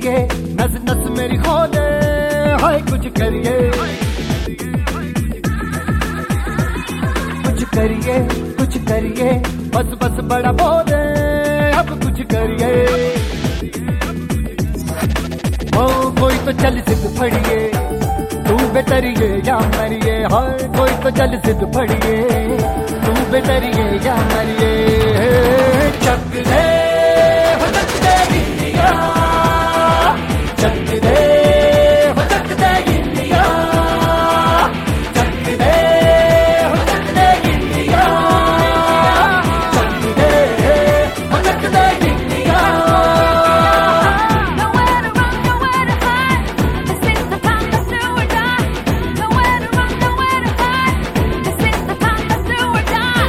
करिए, नस नस मेरी खोले, हाय कुछ करिए, कुछ करिए, कुछ करिए, बस बस बड़ा बोले, अब कुछ करिए। ओ कोई तो चल सिद्ध फड़िए, तू बेतरिए या मरिए, हाय कोई तो चल सिद्ध फड़िए, तू बेतरिए या मरिए। चक दे हो चक दे गिल्लिया, चक दे हो चक दे गिल्लिया, चक दे हो चक दे गिल्लिया, चक दे हो चक दे गिल्लिया। Nowhere to run, nowhere to hide. This is the time, let's do or die. Nowhere to run, nowhere to hide. This is the time, let's do or die.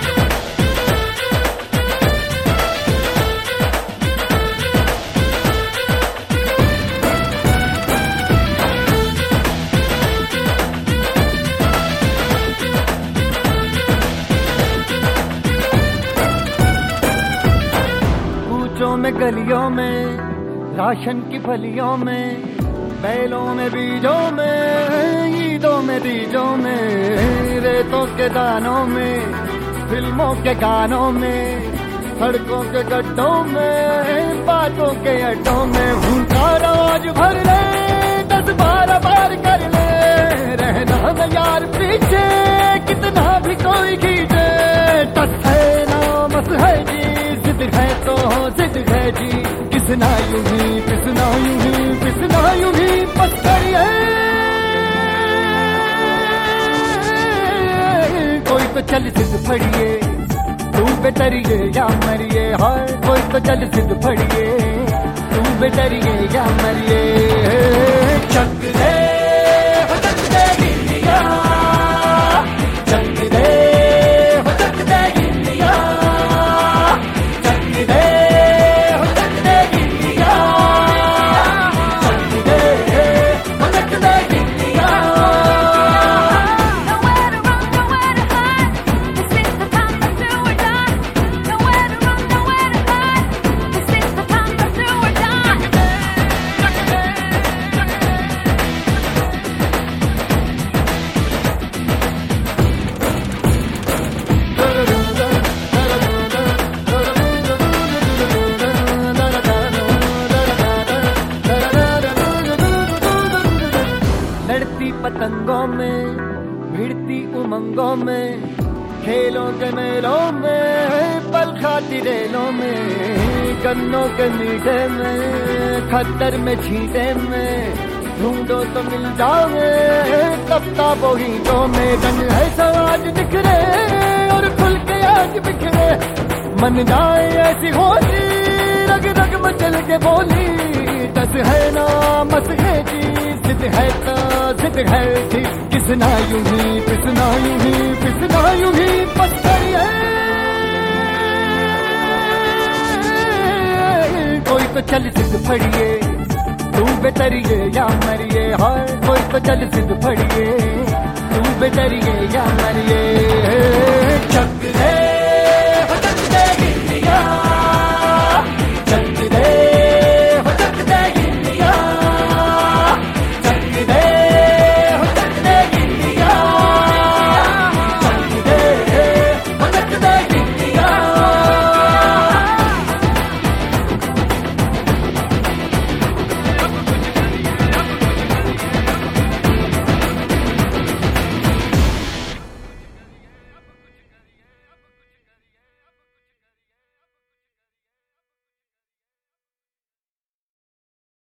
कूचों में गलियों में, राशन की फलियों में, बैलों में बीजों में, ईदों में तीजों में, रेतों के दानों में, फिल्मों के गानों में, सड़कों के गड्ढों में, बातों के अड्डों में, भूखा आज भर ले, 10-12 बार कर ले, रहना न यार पीछे, कितना भी कोई खींचे, टस है ना मस है जी, जिद है तो जिद है जी, किसना यूं ही पिसना यूं ही पिसना यूं ही पत्थर है। कोई तो चल सिद्ध फड़िए, तू बेतरिए या मरिए, हाय कोई तो चल सिद्ध फड़िए, तू बेतरिए या मरिए। चक दे हो चक दे गिल्लिया, चक दे हो चक दे गिल्लिया, चक दे हो चक दे गिल्लिया, चक दे हो चक दे गिल्लिया। Nowhere to run, nowhere to hide. This is the time, let's do or die. Nowhere to run, nowhere to hide. This is the time, let's do or die. लड़ती पतंगों में, भिड़ती उमंगों में, खेलों के मेलों में, पल खाती रेलों में, गन्नों के मीठे में, खद्दर में छींटे में, ढूंढो तो मिल जाओगे, किताबों हीटों में, रंग है समाज बिखरे और खुल के आज बिखरे, मन जाए ऐसी होली, रग रग मचल के बोली, दस है ना मस है जी, जिद है तो जिद है जी, किसना यूं ही पिसना यूं ही पिसना यूं ही पत्थर है। कोई तो चल सिद्ध फड़िए, तू बेतरिए या मरिए, हाय कोई तो चल सिद्ध फड़िए, तू बेतरिए या मरिए। चक